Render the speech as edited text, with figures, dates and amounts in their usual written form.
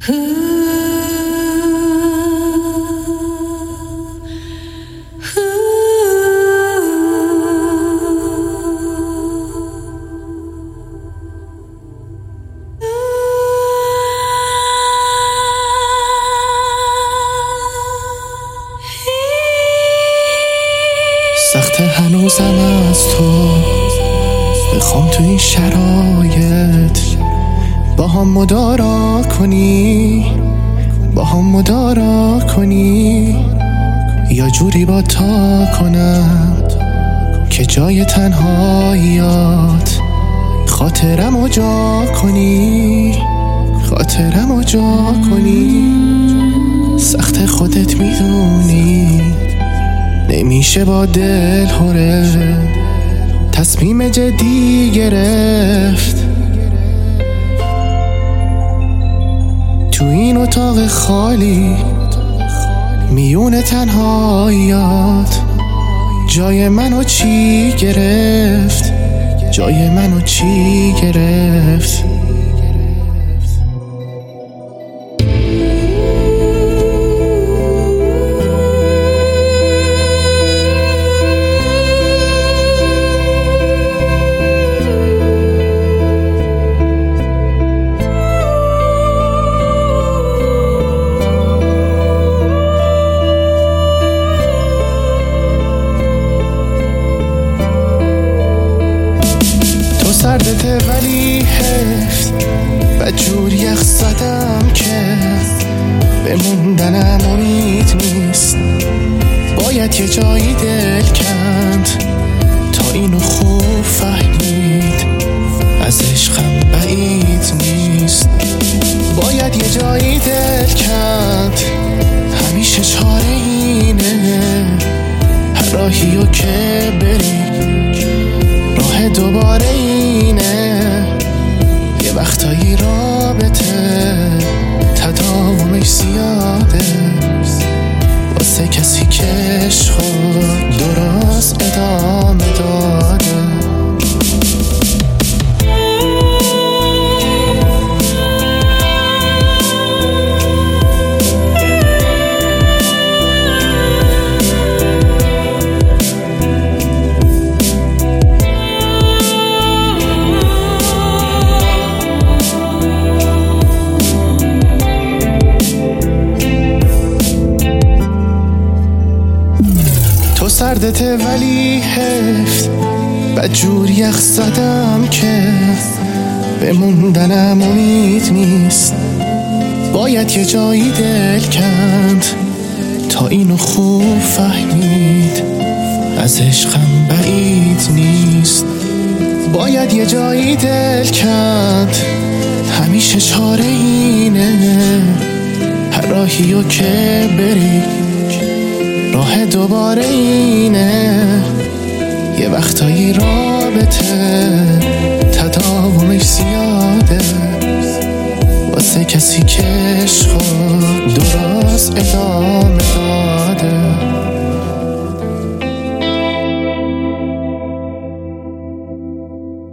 سخت هنوزم از تو بخوام تو این شرایط با هم مدارا کنی، با هم مدارا کنی، یا جوری با تا کنم که جای تنهاییات خاطرمو جا کنی، خاطرمو جا کنی. سخت خودت میدونی نمیشه با دل هره تصمیم جدی گرفت. تو این اتاق خالی میون تنهاییات جای منو چی گرفت، جای منو چی گرفت. سردته ولی حفظ بدجور یخ زدم که بموندنم امید نیست. باید یه جایی دل کند تا اینو خوب فهمید از عشقم بعید نیست. باید یه جایی دل کند همیشه چاره اینه هر راهیو که بری راه دوباره اینه. یه وقتایی رابطه تداومش زیاده واسه کسی که عشقو درست ادامه داده. سردته ولی حفظ بدجور یخ زدم که بموندنم امید نیست. باید یه جایی دل کند تا اینو خوب فهمید از عشقم بعید نیست. باید یه جایی دل کند همیشه چاره اینه هر راهیو که بری راه دوباره اینه. یه وقتایی رابطه تداومش زیاده واسه کسی که عشقو درست ادامه داده.